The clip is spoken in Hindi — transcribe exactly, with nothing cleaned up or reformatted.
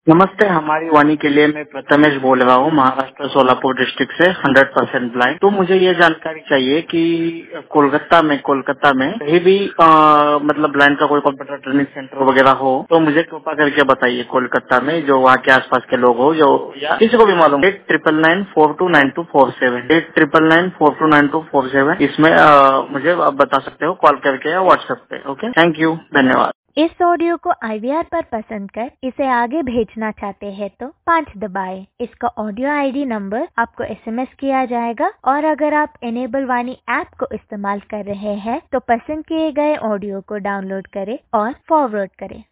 नमस्ते, हमारी वाणी के लिए मैं प्रथमेश बोल रहा हूँ, महाराष्ट्र सोलापुर डिस्ट्रिक्ट से हंड्रेड परसेंट ब्लाइंड। तो मुझे ये जानकारी चाहिए कि कोलकाता में कोलकाता में कहीं भी आ, मतलब ब्लाइंड का कोई कंप्यूटर ट्रेनिंग सेंटर वगैरह हो तो मुझे कृपा करके बताइए। कोलकाता में जो वहाँ के आसपास के लोग हो जो या किसी को भी मालूम, eight triple nine four two nine two four seven eight triple nine four two nine two four seven इसमें आ, मुझे आप बता सकते हो कॉल करके या व्हाट्सएप पे। ओके, थैंक यू, धन्यवाद। इस ऑडियो को आई वी आर पर पसंद कर इसे आगे भेजना चाहते हैं तो पाँच दबाएं। इसका ऑडियो आई डी नंबर आपको एस एम एस किया जाएगा और अगर आप इनेबल वाणी ऐप को इस्तेमाल कर रहे हैं तो पसंद किए गए ऑडियो को डाउनलोड करें और फॉरवर्ड करें।